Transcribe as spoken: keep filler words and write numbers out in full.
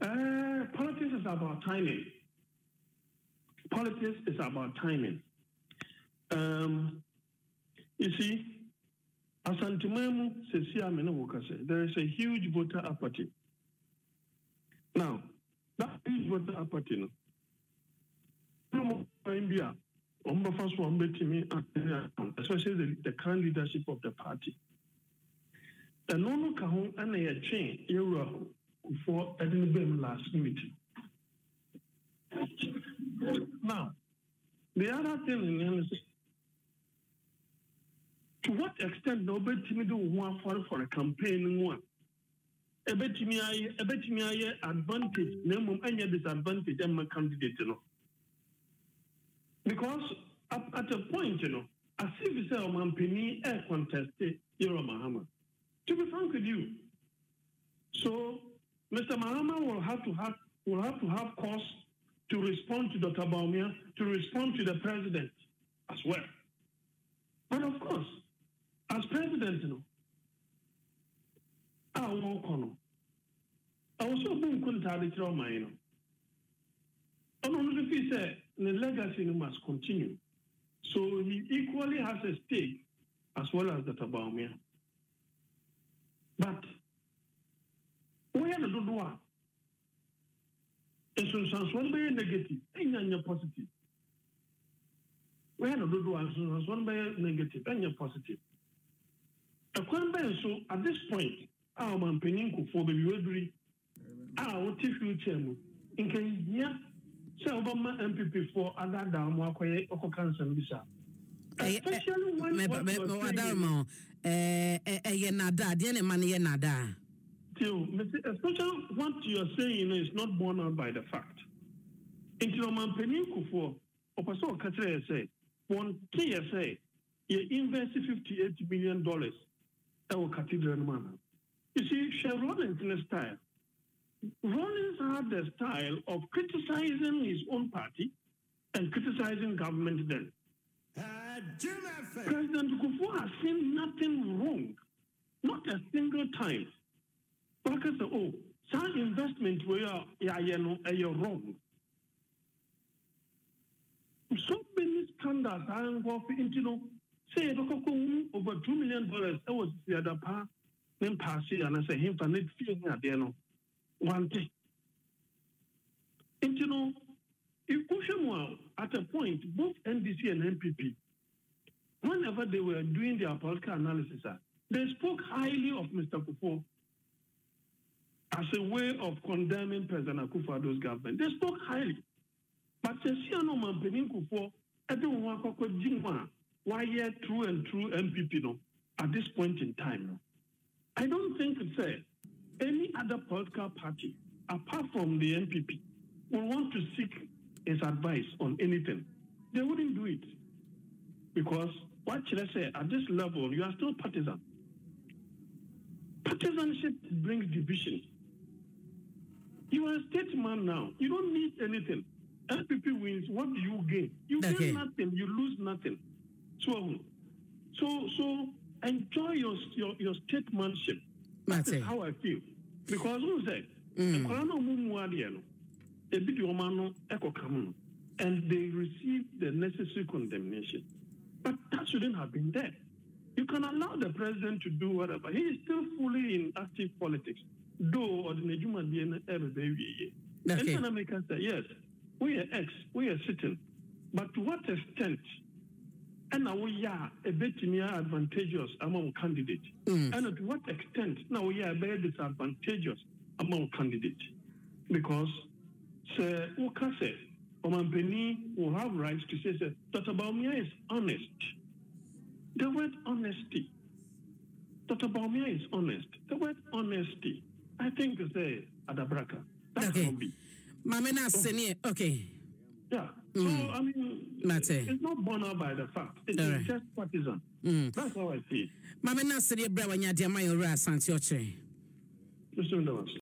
Uh, politics is about timing. Politics is about timing. Um, you see, as Antimemu says, there is a huge voter apathy. Now, that huge voter apathy, no, India, especially the, the current leadership of the party. The no no and a change for Edinburgh last meeting. Now, the other thing is, to what extent nobody do one for for a campaign one? A bet me I a bet me I advantage, no any disadvantage and my candidate, you know. Because at, at a point, you know, as if you say I'm penny air contested, you're a Mahama. To be frank with you. So Mister Mahama will have to have will have to have cause to respond to Doctor Bawumia, to respond to the president as well. But of course, as president, you know, I won't know. I also couldn't have it on my, you know. And he said the legacy must continue. So he equally has a stake as well as Doctor Bawumia. But we are not doing it. So one way negative, and positive. We are not doing one way negative, and positive. So at this point, our man penning for the Udri, our future in Kenya, so Obama M P P for other down Wakoye or cancer visa. Especially when Adamo, eh, eh, nada, the money nada. Especially what you are saying is not borne out by the fact. Into man penning for Opaso Katre say, one T S A, you invest fifty-eight million dollars. Our cathedral man. You see, Chevron in a style. Rollins had the style of criticizing his own party and criticizing government then. Uh, President Kufuor has seen nothing wrong, not a single time. But I say, oh, some investment where you know you're wrong. So many scandals are involved into know. Say, over two million dollars. I was the other part. Then pass it, and I say, him for net feeling at the end. One thing. And you know, if Kushamwa at a point, both N D C and N P P, whenever they were doing their political analysis, they spoke highly of Mister Kufuor as a way of condemning President Akufo-Addo's government. They spoke highly. But the Siano Mampenin Kufuor, everyone was why true and true M P P no at this point in time no. I don't think it's a, any other political party apart from the N P P will want to seek his advice on anything. They wouldn't do it because what should I say at this level you are still partisan. Partisanship brings division. You are a statesman now. You don't need anything. N P P wins. What do you gain? You okay. gain nothing. You lose nothing. So, so, so enjoy your your, your statesmanship. That is how I feel. Because who said, and they received the necessary condemnation. But that shouldn't have been there. You can allow the president to do whatever. He is still fully in active politics. Though, or the Nejuma D N every baby. And America say, yes, we are ex, we are sitting. But to what extent? And now we are a bit more advantageous among candidates. Mm. And to what extent now we are very disadvantageous among candidates? Because Sir Ukase Omampeni will have rights to say, Sir, Doctor Bawumia is honest. The word honesty. Doctor Bawumia is honest. The word honesty, I think, is a Adabraka. That okay. can be. Mamena Senior, okay. Yeah. So, mm. I mean, Mate. It's not borne out by the fact. It's right. just partisan. Mm. That's how I see it. Mamena Senior Brawanya Diamayo Ras Antioche. Just